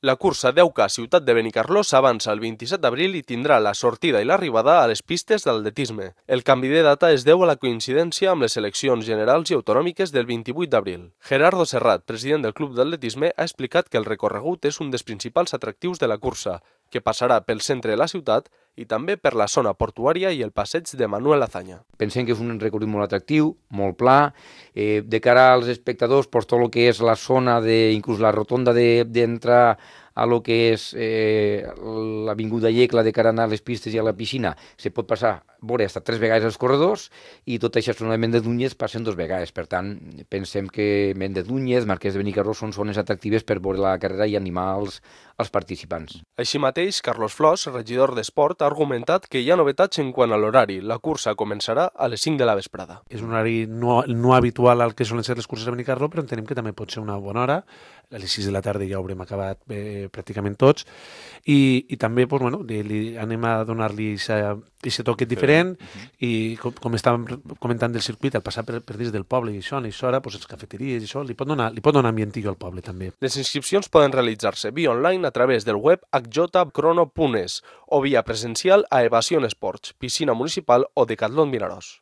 La cursa 10K Ciutat de Benicarló s'avança el 27 d'abril i tindrà la sortida i l'arribada a les pistes d'atletisme. El canvi de data es deu a la coincidència amb les eleccions generals i autonòmiques del 28 d'abril. Gerardo Serrat, president del Club d'Atletisme, ha explicat que el recorregut és un dels principals atractius de la cursa, que passarà pel centre de la ciutat i també per la zona portuària i el passeig de Manuel Azaña. Pensem que és un recorregut molt atractiu, molt pla. De cara als espectadors, tot el que és la zona, inclús la rotonda d'entrar a lo que és l'Avinguda Llecla de cara a anar a les pistes i a la piscina, se pot passar, veure, fins 3 vegades els corredors i tot això són Mendedúñez passen 2 vegades. Per tant, pensem que Mendedúñez, Marquès de Benicarló són zones atractives per veure la carrera i animar els participants. Així mateix, Carlos Flors, regidor d'Esport, ha argumentat que hi ha novetats en quant a l'horari. La cursa començarà a les 5 de la vesprada. És un horari no habitual al que solen ser les curses a Benicarló, però entenem que també pot ser una bona hora. A les 6 de la tarda ja haurem acabat pràcticament tots. I també anem a donar-li aquest toquet diferent i com estàvem comentant del circuit, al passar per dins del poble i això, en aquesta hora, les cafeteries i això, li pot donar ambientillo al poble també. Les inscripcions poden realitzar-se via online a través del web hjcrono.es o via presencial a Evasion Esports, Piscina Municipal o Decatlon Vinaròs.